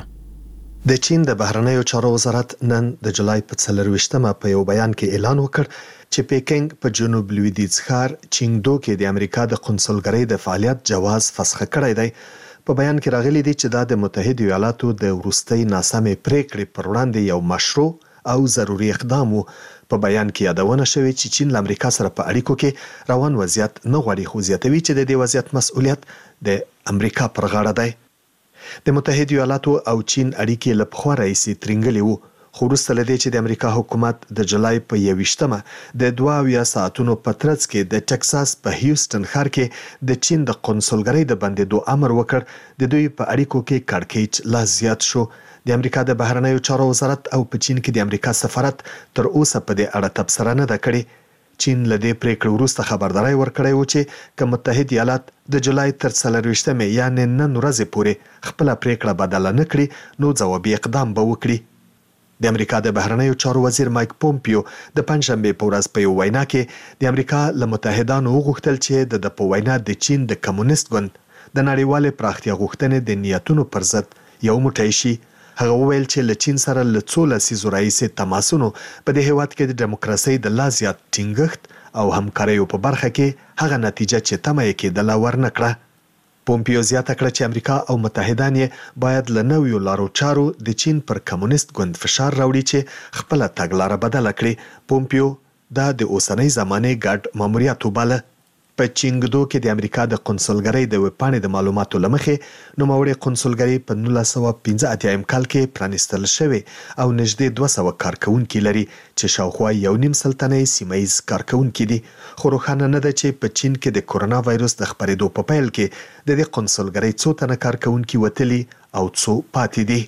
د چین د بهرنیو چارو وزارت نن د جولای په څلرویشتمه په یو بیان کې اعلان وکړ چې پیکینګ په جنوب لویدیځ ښار چنګدو کې د امریکا د قونسلګرۍ د فعالیت جواز فسخ کړی دی. په بیان کې راغلي دي چې دا د متحده ایالاتو د وروستۍ ناسمې پریکړې پر وړاندې یو مشروع او ضروري اقدام و. په بیان کې یادونه شوې چې چین له امریکا سره په اړیکو کې روان وضعیت نه غواړي خو زیاتوي چې د دې وضعیت مسؤلیت د امریکا پر غاړه دی. د متحده ایالاتو او چین اړیکې له پخوا راهیسې ترنګلې وو خو وروسته له دې چې د امریکا حکومت د جولای په یویشتمه د دوه اویا ساعتونو په ترڅ کې د ټکساس په هیوستن ښار کې د چین د قونسلګرۍ د بندېدو امر وکړ د دوی په اړیکو کې کړکېچ لا زیات شو. د امریکا د بهرنیو چارو وزارت او په چین کې د امریکا سفارت تر اوسه په دې اړه تبصره نه ده کړې. چین له دې پریکړې وروسته خبرداری ورکړی و چې که متحده ایالات د جولای تر څلرویشتمې یعنې نن ورځې پورې خپله پریکړه بدله نه کړي نو ځوابي اقدام به وکړي. د امریکا د بهرنیو چارو وزیر مایک پومپیو د پنځشنبې په ورځ په یو وینا کې د امریکا له متحدانو وغوښتل چې د په وینا د چین د کمونیست ګوند د نړیوالې پراختیا غوښتنې د نیتونو پر ضد یو موټی شي. هغه وویل چې له چین سره له څو لسیزو راهیسې تماسونو په دې هیواد کې د ډیموکراسۍ د لا زیات ټینګښت او همکاریو په برخه کې هغه نتیجه چې تمه یې کېدله ورنه کړه. پومپیو زیاته کړه چې امریکا او متحدان یې باید له نویو لارو چارو د چین پر کمونیست ګوند فشار راوړي چې خپله تګلاره بدله کړي. پومپیو دا د اوسنۍ زمانې ګډ ماموریت وباله. په چنګدو کې د امریکا د قونسلګرۍ د وپاڼې د معلوماتو لمخې نوموړې قونسلګرۍ په نولس سوه پنځه اتیایم کال کې پرانیستل شوې او نږدې دوه سوه کارکوونکي لري چې شاوخوا یو نیم سل تنه سیمه ییز کارکوونکي دي. خو روښانه نه ده چې په چین کې د کورونا وایروس د خپرېدو په پیل کې د دې قونسلګرۍ څو تنه کارکوونکي وتلي او څو پاتې دي.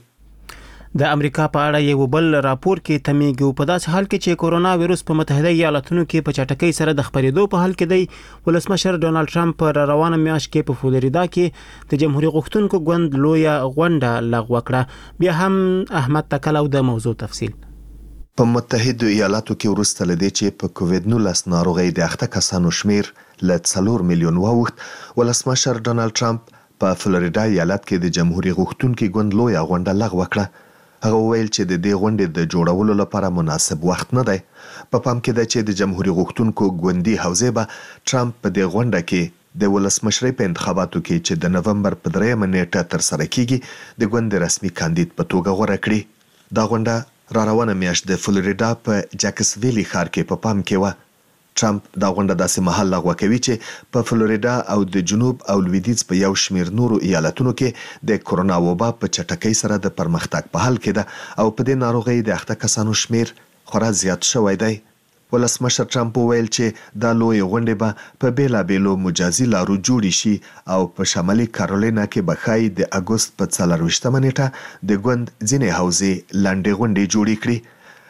د امریکا په اړه یو بل راپور کې تمیږي په داسې حال کې چې کورونا وایروس په متحده ایالاتونو کې په چټکۍ سره د خپرېدو په حال کې دی. ولسمشر ډونالد ټرمپ پر روانه میاشت کې په فلوریدا کې د جمهوریت غوښتونکو ګوند لویه غونډه لغوه کړه. بیا هم احمد تکل او د موضوع تفصیل. په متحده ایالاتو کې وروسته له دې چې په کووډ نولس ناروغۍ د اخته کسانو شمیر له څلور میلیون واوښت ولسمشر ډونالد ټرمپ په فلوریدا ایالت کې د جمهوریت غوښتونکو ګوند لویه غونډه لغوه کړه. هغه ویل چې د دې غونډې د جوړولو لپاره مناسب وخت نه دی. په پام کې ده چې د جمهوریت غوښتونکو ګوندي حوزې به ټرمپ په دې غونډه کې د ولسمشرۍ په انتخاباتو کې چې د نومبر په دریمه نیټه ترسره کیږي د ګوند رسمي کاندید په توګه غوره کړي. دا غونډه را روانه میاشت د فلوریدا په جاکسویلی ښار کې په پام کې وه. ټرمپ دا غونډه داسې مهال لغوه کوي چې په فلوریدا او د جنوب او لویدیځ په یو شمیر نورو ایالتونو کې د کورونا وبا په چټکۍ سره د پرمختګ په حال کې ده او په دې ناروغۍ د اخته کسانو شمیر خورا زیات شوی دی. ولسمشر ټرمپ ویل چې دا لوی غونډه به په بیلابېلو مجازي لارو جوړې شي او په شمالي کارولینا کې به ښایي د اګوست په څلرویشتمه نیټه د ګوند ځینې حوزې لنډې غونډې جوړې کړي.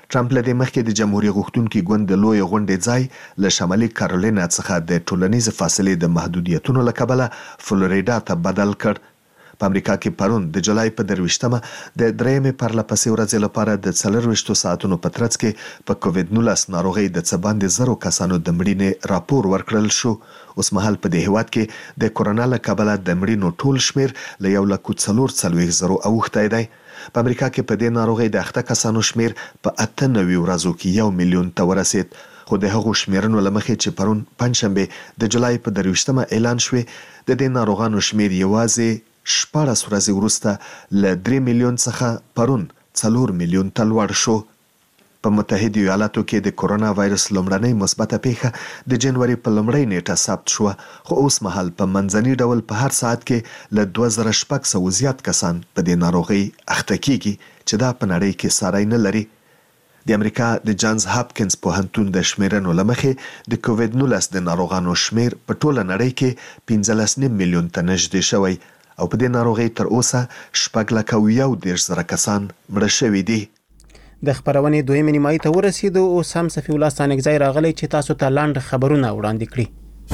ټرمپ له دې مخکې د جمهوریت غوښتونکي ګوند د لوی غونډې ځای له شمالي کارولینا څخه د ټولنیز فاصلې د محدودیتونو له کبله فلوریدا ته بدل کړ. په امریکا کې پرون د جولای په درویشتمه د درېیمې پرلپسې ورځې لپاره د څلرویشتو ساعتونو په ترڅ کې په کووډ نولس ناروغۍ د څه باندې زرو کسانو د مړینې راپور ورکړل شو. اوس مهال په دې هیواد کې د کورونا له کبله د مړینو ټول شمیر له یو لک څلور څلوېښت زرو اوښتی دی. په امریکا کې په دې ناروغۍ د اخته کسانو شمیر په اته نوي ورځو کې یو میلیون ته ورسید. خو د هغو شمیرنو له مخې چې پرون پنځشنبه د جولای په درویشتمه اعلان شوې، د دې ناروغانو شمیر یوازې شپاړس ورځې وروسته له درې میلیون څخه پرون څلور میلیون ته لوړ شو. په متحده ایالاتو کې د کورونا وایرس لومړنۍ مثبته پیښه د جنوري په لومړۍ نیټه ثبت شوه، خو اوس مهال په منځني ډول په هر ساعت کې له دوه زره شپږ سوه زیات کسان په دې ناروغۍ اخته کیږي چې دا په نړۍ کې ساری نه لري. د امریکا د جانز هاپکینز پوهنتون د شمیرنو له مخې د کووډ نولس د ناروغانو شمیر په ټوله نړۍ کې پنځلس نیم میلیون ته نږدې شوی او په دې ناروغۍ تر اوسه شپږ لکه او یو دېرش زره کسان مړه شوي دي. د خبرونې دویمې نیمایي ته ورسېدو. اوس هم صفي الله ستانکزی راغلی چې تاسو ته لاندې خبرونه وړاندې کړي.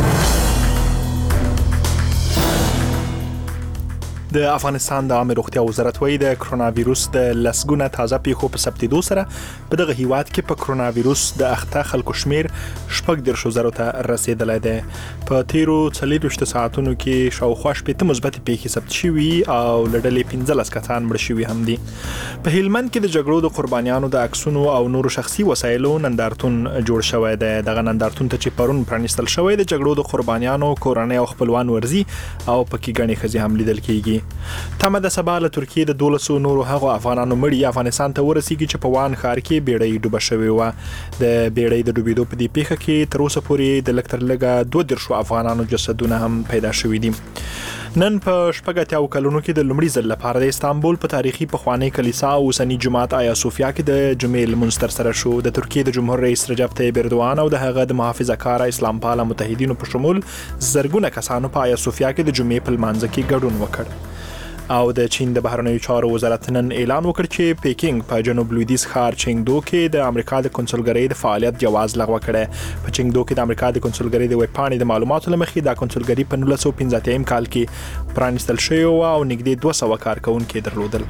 د افغانستان د عامه روغتیا وزارت وایي د کرونا وایروس د لسګونه تازه پیښو په ثبتېدو سره په دغه هیواد کې په کرونا وایروس د اخته خلکو شمیر شپږ دېرشو زرو ته رسیدلی دی. په تیرو څلورویشتو ساعتونو کې شاوخوا شپېته مثبتې پیښې ثبت شوي او له ډلې پنځلس کسان مړه شوي هم دي. په هلمند کې د جګړو د قربانیانو د عکسونو او نورو شخصي وسایلو نندارتون جوړ شوی دی. دغه نندارتون ته چې پرون پرانیستل شوی د جګړو د قربانیانو کورنۍ او خپلوان ورزي او پکې ګڼې ښځې هم لیدل کیږي. تمه د سبا له ترکیې د دولسو نورو هغو افغانانو مړي افغانستان ته ورسیږي چې په وان ښار کې بیړۍ ډوبه شوې وه. د بیړۍ د ډوبېدو په دې پیښه کې تر اوسه پورې د لږ تر لږه دوه دېرشو افغانانو جسدونه هم پیدا شوي دي. نن په شپږ اتیاو کلونو کې د لومړي ځل لپاره د استانبول په تاریخي پخوانۍ کلیسا او اوسني جومات آیا صوفیا کې د جمعې لمونځ ترسره شو. د ترکیې د جمهور رئیس رجب طیب اردوان او د هغه د محافظه کاره اسلام پاله متحدینو په شمول زرګونه کسانو په آیا صوفیا کې د جمعې په لمانځه کې ګډون وکړ. او د چین د بهرنیو چارو وزارت نن اعلان وکړ چې پیکینګ په جنوب لویدیځ ښار چنګدو کې د امریکا د کنسولګرۍ د فعالیت جواز لغوه کړی. په چنګدو کې د امریکا د کنسولګرۍ د ویب پاڼې د معلوماتو له مخې دا کنسولګرۍ په نولس سوه پنځه اتیا کال کې پرانیستل شوې وه او نږدې دوه سوه کارکوونکي درلودل.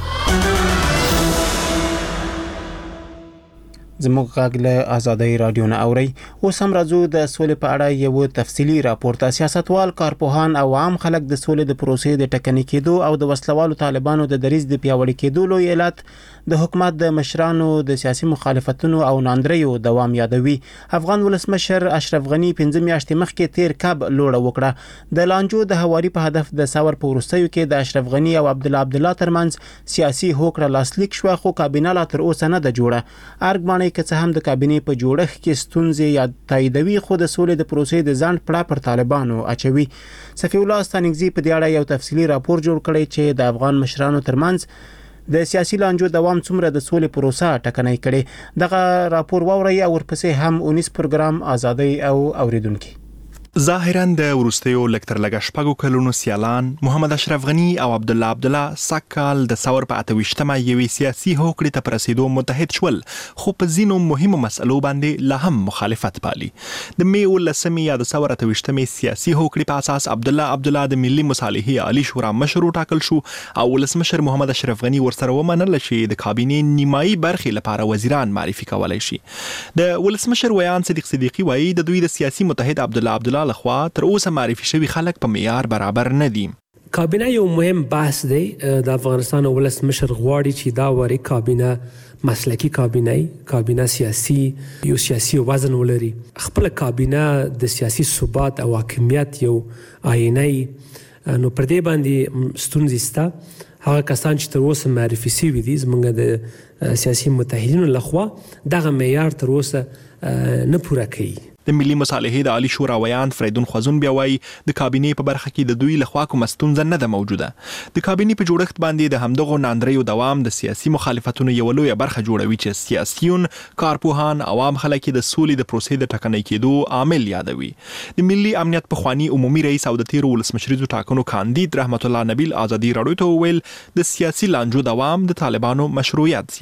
زموږ غږ له آزادۍ رادیو نه اورئ. اوس هم راځو د سولې په اړه یو تفصیلي راپور ته. سیاستوال، کارپوهان او عام خلک د سولې د پروسې د ټکنۍ کېدو او د وسلوالو طالبانو د دریځ د پیاوړي کېدو لوی علت د حکومت د مشرانو د سیاسي مخالفتونو او ناندریو دوام یادوي. افغان ولسمشر اشرف غنی پنځه میاشتې مخکې تیر کب لوړه وکړه. د لانجو د هواري په هدف د ثور په وروستیو کې د اشرف غنی او عبد الله عبد الله ترمنځ سیاسي هوکړه لاسلیک شوه، خو کابینه لا تر اوسه نه ده جوړه. ارګ که څه هم د کابینې په جوړښت کې ستونزې یا تاییدوي، خو د سولې د پروسې د ځنډ پړه پر طالبانو اچوي. صفي الله ستانکزی په دې اړه یو تفصیلي راپور جوړ کړی چې د افغان مشرانو ترمنځ د سیاسي لانجو دوام څومره د سولې پروسه ټکنۍ کړي. دغه راپور واورئ او ورپسې هم اونیس پروګرام آزادۍ او اوریدونکي. ظاهرا د ورستیو لکتر لګه شپږو کلونو سیالان محمد اشرف غنی او عبد الله عبد الله سکال د ثور په اتويشتمه یوې سیاسي هوکړې ته پرسیدو متحد شول، خو په ځینو مهمو مسلو باندې لا هم مخالفت پالي. د می ولسمې یا د ثور اتويشتمې سیاسي هوکړې په اساس عبد الله عبد الله د ملي مصالحې عالی شورا مشر ټاکل شو او ولسمشر محمد اشرف غنی ورسره ومنل چې د کابینې نیمایي برخې لپاره وزیران معرفي کولای شي. د ولسمشر ویان صدیق صدیقی وایي د دوی د سیاسي متحد عبد الله عبد الله لخوا تر اوسه معرفي شوی خلک په معیار برابر نه دي. کابینه یو مهم بحث دی. د افغانستان ولسمشر غواړي چې دا وری کابینه مسلکی کابینه کابینه سیاسي یو سیاسي وزن ولري. خپل کابینه د سیاسي ثبات او حاکمیت یو آینه نو پر دې باندې ستونزې سته. هغه کسان چې تر اوسه معرفي شوي دي زموږ د سیاسي متحدینو لخوا دغه معیار تر اوسه نه پوره کوي. د ملي مصالحې د عالی شورا ویان فریدون خوازون بیا وایي د کابینې په برخه کې د دوی لخوا کومه ستونزه نه ده موجوده. د کابینې په جوړښت باندې د همدغو ناندریو دوام د سیاسي مخالفتونو یو لویه برخه جوړوي چې سیاسيون، کارپوهان، عوام خلک د سولې د پروسې د ټکنۍ کېدو عامل یادوي. د ملي امنیت پخوانی عمومي رئیس او د تیرو ولسمشریزو ټاکنو کاندید رحمت الله نبیل آزادي راډیو ته وویل د سیاسي لانجو دوام د طالبانو مشروعیت زیاتوي.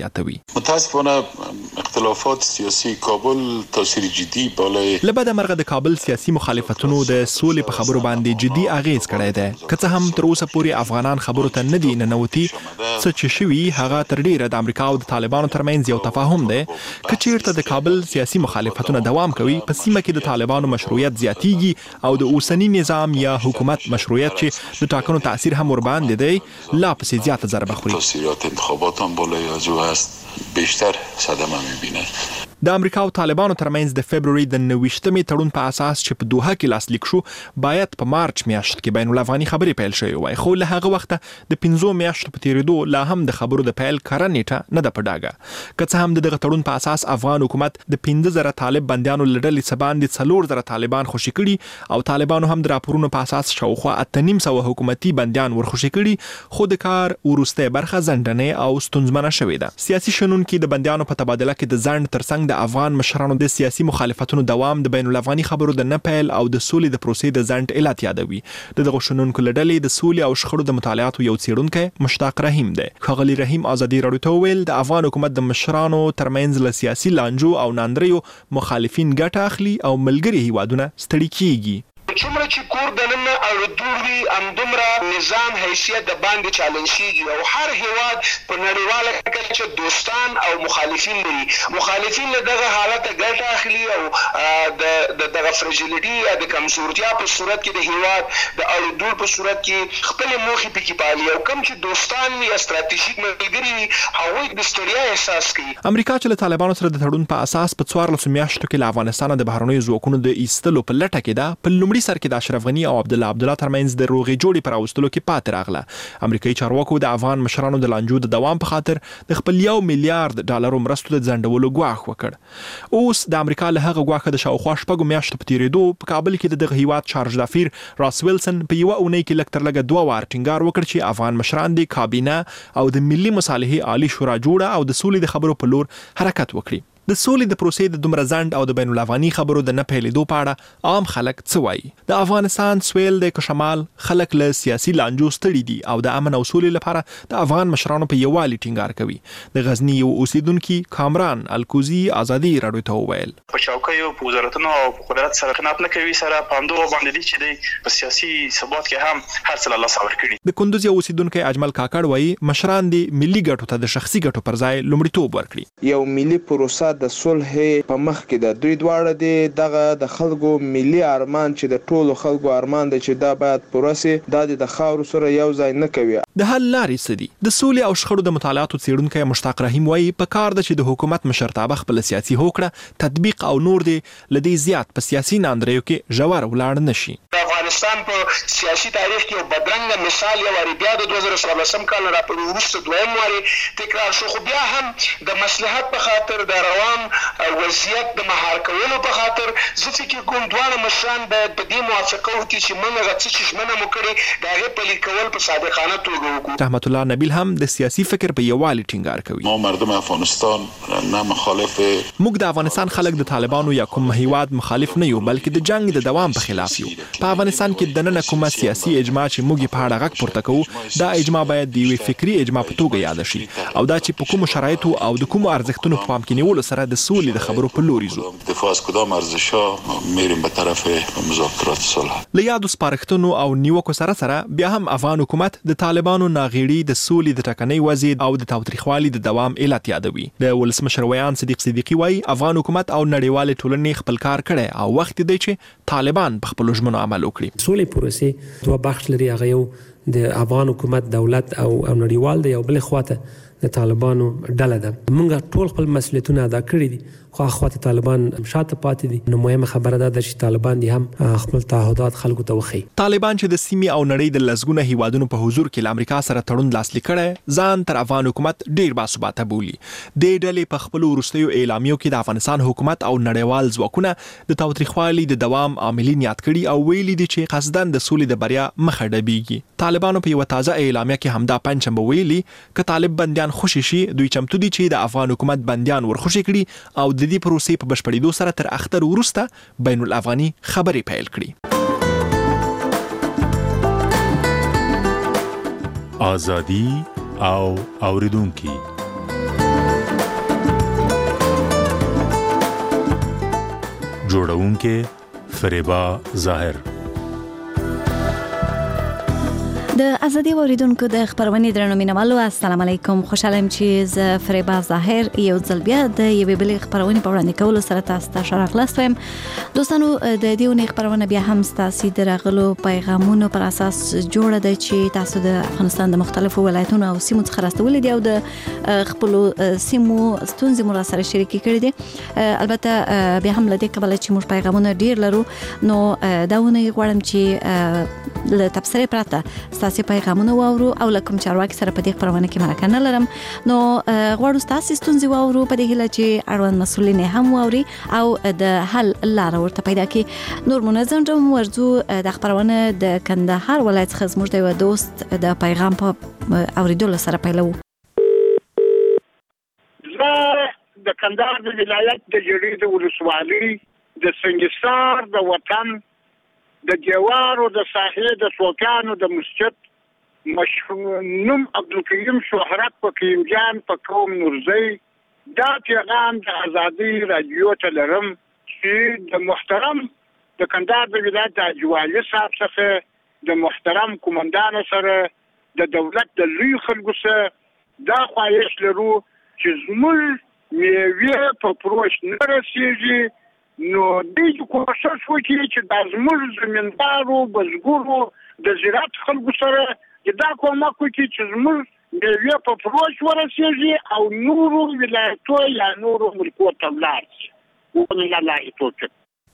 زیاتوي. متاسفانه اختلافات سیاسي کابل تاثیر جدي بالای لبد مرغه د کابل سیاسي مخالفتونو د سولې په خبرو باندې جدي اغیز کړی دی. که څه هم تر اوسه پورې افغانان خبرو ته نه دي ننوتي، څه چې شوي هغه تر ډیره د امریکا او د طالبانو ترمنځ یو تفاهم دی. که چیرته د کابل سیاسي مخالفتونه دوام کوي، په سیمه کې د طالبانو مشروعیت زیاتیږي او د اوسنی نظام یا حکومت مشروعیت چې د ټاکنو تاثیر هم ور باندې دی لا پسې زیاته ضربه خوري. تاثیرات انتخابات هم بالای از او هست، بیشتر صدمه میبینه. د امریکا او طالبانو ترمنځ د فبرवरी د نوښتمې تړون په اساس چې په دوحه کې لاسلیک شو، باید په مارچ میاشت کې بین الافغاني خبرې پیل شوې وای، خو له هغه وخته د پنځو میاشتو په تیریدو لا هم د خبرو د پیل کره نیټه نه ده په ډاګه. که څه هم د دغه تړون په اساس افغان حکومت د پنځه زره طالب بندیانو له ډلې څخه باندې څلور زره طالبان خوشي کړي او طالبانو هم د راپورونو په اساس شاوخوا اته نیم سوه حکومتي بندیان ورخوشي کړي، خو د کار وروسته برخه ځنډنې او ستونزمنه شوې ده. سیاسي شنونکي د بندیانو په تبادله کې د ځنډ ترڅنګ د افغان مشرانو د سیاسي مخالفتونو دوام د بین الافغاني خبرو د نه پیل او د سولې د پروسې د ځنډ علت یادوي. د دغه شنونکو له ډلې د سولې او شخړو د مطالعاتو یو څېړونکی مشتاق رحیم دی. ښاغلي رحیم ازادي راډیو ته وویل د افغان حکومت د مشرانو ترمنځ له سیاسي لانجو او ناندریو مخالفین ګټه اخلي او ملګري هیوادونه ستړي کیږي. څومره چې کور دننه او دوړي همدومره نظام حیثیت د باندې چالنجيږي او هر هیواد په نړیواله کچه چې دوستان او مخالفین لري، مخالفین له دغه حالت ګټه اخلي او د دغه فرجیلیټي یا د کمزورتیا په صورت کې د هیواد د اړو دوړ په صورت کې خپل موخې پکې پالي او کم چې دوستان یا ستراتیژیک ملګري هغوی د ستړیا احساس کوي. امریکا چې له طالبانو سره د تړون په اساس په څوارلسو میاشتو کې له افغانستان د بهرنیو ځواکونو د ایستلو په لټه کې ده، په لومړي سر کې د اشرف غنی او عبد الله عبدالله ترمنځ د روغې جوړې پر اوستلو کې پاتې راغله. امریکایي چارواکو د افغان مشرانو د لانجو د دوام په خاطر د خپل یو میلیارډ ډالرو مرستو د ځنډولو ګواښ وکړ. اوس د امریکا له هغه ګواښه د شاوخوا شپږو میاشتو په تیریدو په کابل کې د دغه هیواد چارج دافیر راس ویلسن په یوه اونۍ کې لږ تر لږه دوه وار ټینګار وکړ چې افغان مشران د کابینه او د ملي مصالحې عالی شورا جوړه او د سولې د خبرو په لور حرکت وکړي. د سولې د پروسې د دومره ځنډ او د بین الافغاني خبرو د نه پیلېدو په اړه عام خلک څه وایي؟ د افغانستان سویل د کشمال خلک له سیاسي لانجو ستړي دي او د امن او سولې لپاره د افغان مشرانو په یووالي ټینګار کوي. د غزنی یو اوسیدونکي کامران الکوزي ازادي راډیو ته وویل په چوکیو په وزارتونو او په قدرت سره قناعت نه کوي، سره پاندو باندې دي چې د په سیاسي ثبات کې هم هر څه الله صبر کړي. د کندوز یو اوسیدونکي اجمل کاکړ وایي مشران د ملي ګټو ته د شخصي ګټو پر ځای لومړیتوب ورکړي. یو ملي پروسه د صلح په مخ کې د دوی دواړه دي، دغه د خلکو ملي ارمان چې د ټولو خلکو ارمان دی چې دا باید پوره سي، دا د خاورو سره یو ځای نه کوي. د حل لارې څه دي؟ د سولې او شخړو د مطالعاتو څېړونکی مشتاق رحیم وایي په کار ده چې د حکومت مشرتابه خپل سیاسي هوکړه تطبیق او نور دي لدې زیات په سیاسي ناندریو کې ژور ولاړ نشي. د افغانستان په سیاسي تاریخ کې یو بدرنګه مثال یو وری بیا د دوه زره څوارلسم کال راپور وروسته دویم واری تکرار شو، خو بیا هم د مصلحت په خاطر د روان وضعیت د مهار کولو په خاطر زه فکر کوم دواړه مشران باید په دې موافقه وکړي چې موږ هغه څه چې ژمنه مو کړې د هغې پلي کول په صادقانه توګه وکړو. رحمت الله نبیل هم د سیاسي فکر په یووالي ټینګار کوي. ما مردم افغانستان نه مخالف موږ د افغانستان خلک د طالبانو یا کوم هیواد مخالف نه یو، بلکې د جنگ د دوام په خلاف یو. په افغانستان کې د نن کومه سیاسي اجماع چې موږ په اړه غږ پورته کوو، دا اجماع باید د یوې فکری اجماع په توګه یاد شي او دا چې په کومو شرایطو او د کومو ارزښتونو په پام کې نیولو سره د سولې د خبرو په لوري ځو. دفاع از کدام ارزش‌ها میریم به طرف مذاکرات صلح. له یادو سپارښتنو او نیوکو سره سره بیا هم افغان حکومت د طالبانو ناغېړي د سولې د ټکنۍ وضعیت او د تاوتریخوالي د دوام علت یادوي. د ولسمشر ویان صدیق صدیقي وایي افغان حکومت او نړیوالې ټولنې خپل کار کړی او وخت دی چې طالبان په خپلو ژمنو عمل وکړي. سولې پروسې دوه بخش لري، هغه یو د افغان حکومت دولت او نړیوال دی، یو بل خواته د طالبانو ډله ده. موږ ټول خپل مسؤلیتونه ادا کړي دي، خو خواته طالبان شاته پاتې دي. نو مهمه خبره ده چې طالبان دي هم خپل تعهدات خلکو ته وښيي. طالبان چې د سیمې او نړۍ د لسګونه هیوادونو په حضور کې له امریکا سره تړون لاسلیک کړی، ځان تر افغان حکومت ډیر باثباته بولي. د ډلې په خپل وروستیو اعلامیو کې د افغانستان حکومت او نړیوال ځواکونه د تاوتریخوالي د دوام عاملین یاد کړي او ویلي دي چې قصدن د سولې د بریا مخه ډبیږي. طالبانو په یو تازه اعلامیه کې همدا پنځم ویلي ک طالب بندیان خوشي شي، دوی چمتو دي چې د افغان حکومت بندیان ورخوشي کړي او د دې پروسې په بشپړېدو سره تر اختر وروسته بین الافغاني خبرې پیل کړي. ازادي او اوریدونکي جوړونکې فریبا ظاهر. د ازادي اوریدونکو د خبرونې درنو مینوالو السلام علیکم. خوشاله یم چې ز فریبا ظاهر یو ځل بیا د یوې بلې خبرونې په وړاندې کولو سره تاسو ته ښه راغلاست وایم. دوستانو د دې ونې خبرونه بیا هم تاسو د راغلو پیغامونو پر اساس جوړه ده چې تاسو د افغانستان د مختلفو ولایتونو او سیمو څخه راستولې دي او د خپل سیمو ستونزې مو سره شریکې کړې دي. البته بیا هم لدې قبل چې موږ پیغامونه ډیر لرو نو دا ونه غواړم چې له تبصرې پرته تاسو پیغامونه واورو او لکم چارواکي سره په دې خبرونه کې مرکه نه لرم نو غواړو تاسو ستونزې واورو په دې هیله چې اړوند مسؤلین هم واوري او د حل لار ورته پیدا کړي. نور منظم جوړ ورزو د خبرونه د کندهار ولایت څخه زموږ د دوست د پیغام په اوریدلو سره پیلو. زه د کندهار د ولایت د جریده ولسوالۍ د سنگسار د وطن د جوارو د ساحې د سوکانو د مسجد مشنوم عبدالکریم شهرت په کیم جان په قوم نورزی دا پیغام د ازادي رادیو ته لرم چې د محترم د کندهار د ولایت د جوالي صاحب څخه د محترم قومندان سره د دولت د لوی خلکو سره دا خواهش لرو چې زموږ میوې په پروش نه رسیږي نو دې کوشش وکړي چې د زموږ زمیندارو بزګرو د زراعت خلکو سره دا کومک وکړي چې زموږ میوې په فروش ورسیږي او نورو ولایتو یا نورو ملکو ته ولاړ شي. والله توفیق.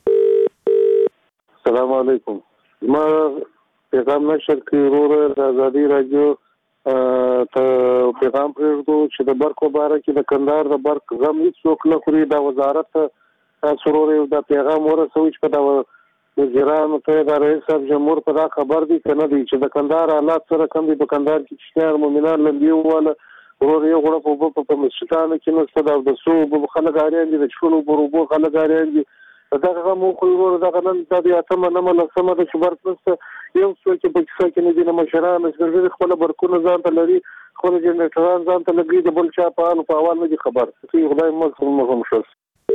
السلام علیکم. ما پیغام نشر کې ورور د ازادي رادیو ته پیغام پرېږدو چې د برق مبارک کې د کندهار د برق غم هیڅوک نه خوري. دا وزارت سرور یو د پیغام ورسوي چې دا وزیرانو ته د رئیس صاحب جمهور په دا خبر دي کنه دي چې د کندهار حالات سره کم دي. په کندهار کې چې مومنان لندې واله ورور یو غړپ په په مسجدانو کې نو ستاسو د سو په خلک اړین دي د شونو بروبو خلک اړین دي دا مو خو ورور دا نن د اتمه نه مله سم د خبر پسته یو څو چې په څه کې نه دي مشران چې خپل برکونه ځان ته لري خپل جنریټران ځان ته لګي د بل چا په اړه په اول نه دي خبر چې خدای مو مهم شوه.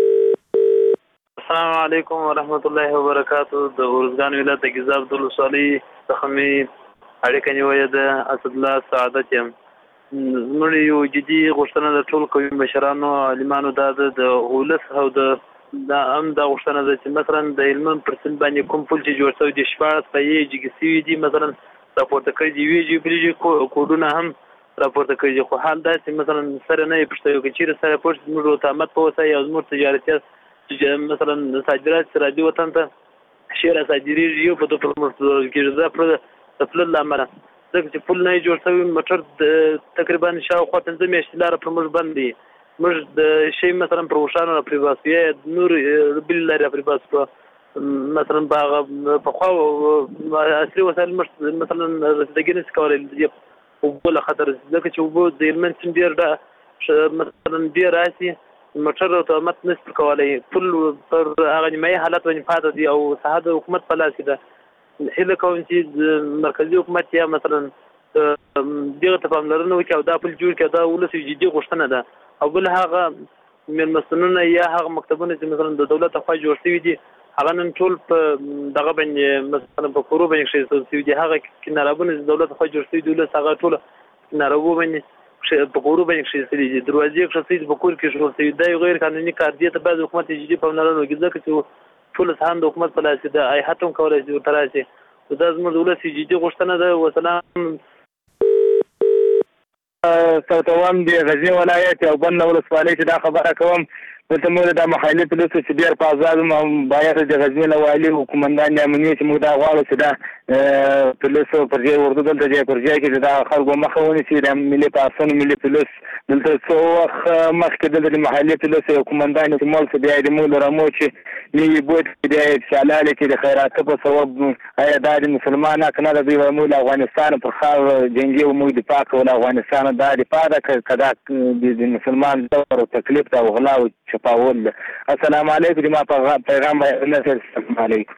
السلام علیکم ورحمت الله وبرکاتہ. د ورزګان ولایت د ګیزاب د ولسوالۍ څخه مې اړیکه نیولې ده. اسد الله سعادت یم. زموږ یو جدي غوښتنه د ټول قومي مشرانو عالمانو دا د ولس او د دا هم دا غوښتنه ده چې مثلا د هلمند پر سیند باندې کوم پل چې جوړ شوی د شپاړس پایې جګې سوي دي مثلا راپورته کړي دي ویجې بریجې کوډونه هم راپورته کړي دي خو حال دا چې مثلا سره نه یې پوښتنه وکړي چیرې سره پوښت زموږ اتامت په وسایي او زموږ تجارتیات مثلا صادرات راځي وطن ته شعر صادرېږي یو په دوه پرمختګ کېږي دا پر خپل لامل ځکه چې پل نه جوړ شوی موټر تقریبا شاوخوا پنځه میاشتې لاره پر موږ باندې موږ د شی مثلا پر وشانو را پریباسي نور بل لري پریباس مثلا په خو اصلي وسایل مثلا رسیدګي نس کولای او بل خطر ځکه چې وبو د هلمند سیند ډیر دا مثلا ډیر راسي موټر ته مت نس کولای پل پر هغه نیمه حالت باندې پاتې دي او صحه د حکومت په لاس کې ده. هله کوم چې مرکزی حکومت یا مثلا دغه ته پاملرنه وکړي او دا پل جوړ کړي دا ولسی جدي غوښتنه ده. او بل هغه مېلمستونونه یا هغه مکتبونه چې مثلا د دولت خوا جوړ شوي دي هغه نن ټول په دغه باندې مثلا په کورو باندې شي شوي دي هغه کنارابونه د دولت خوا جوړ شوي دي له هغه ټول کنارابو باندې په کورو باندې شي شوي دي دروازې خصوصي په کور کې شروع شوي دی غیر قانوني کار دی ته بعض حکومت جدي پاملرنه وکړي ځکه چې ټول سهان د حکومت په لاس کې ده ای هاتم کولای شي تراشي دا زموږ دولت جدي غوښتنه ده. وسلام. سوتوام دی غزنی ولایت او بل ولسوالۍ چې دا خبره کوم ته موږ د محلي پولیسو چې ډېر په آزاد باید د غزنی والي حکومندان امنیت چې موږ دا غواړو چې دا پولیسو پر ځای ورته دلته ځای پر ځای کې دا خلکو مخه ونیسي د ملي پاسون ملي پولیس دلته څو وخت مخکې د محلي پولیسو حکومندان چې مول څه بیا د مول رامو چې نیوي بوت بیا شالاله کې د خیرات په ثواب آیا د مسلمانانو کنه د دوی مول افغانستان په خار جنگي او موږ دفاع کول افغانستان د دفاع کدا د مسلمان دور تکلیف او غلا او چپاول. السلام علیکم ما پیغام السلام علیکم.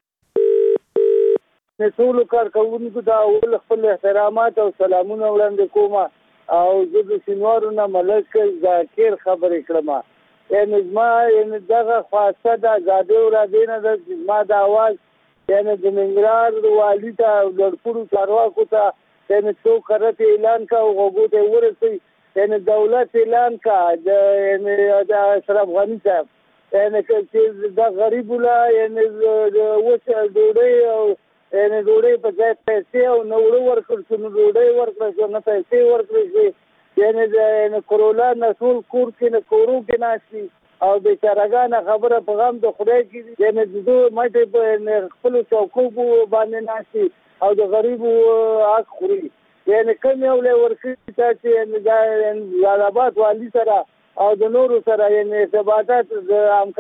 ټول کارکونکو دا ول خپل احترامات او سلامونه وړاندې کوم او زه د سینوارو نه ملک ذاکر خبرې کړم یعنی زما یعنی دغه خواسته د ازادي او رادینه د زما د اواز یعنی د منګرار والی ته لړپړو چارواکو ته یعنی څو کرته اعلان کا او غوږو ته ورسي یعنی دولت اعلان کا د یعنی د اشرف غنی صاحب یعنی چې د غریب ولا یعنی وڅ ډوډۍ او یعنی ډوډۍ په ځای پیسې او نوړو ورکړ شو نو ډوډۍ ورکړ شو نه پیسې ورکړ شي یعنی د کرولا نسول کور کې نه کورو کې ناشي او د چارګان خبره په غم د خدای کې یعنی د دوه ماته په خپل چوکو باندې ناشي او د غریبو حق خوري یعنی کوم یو له ورکړي چې یعنی د آباد والی سره او د نورو سره یعنی ارتباطات د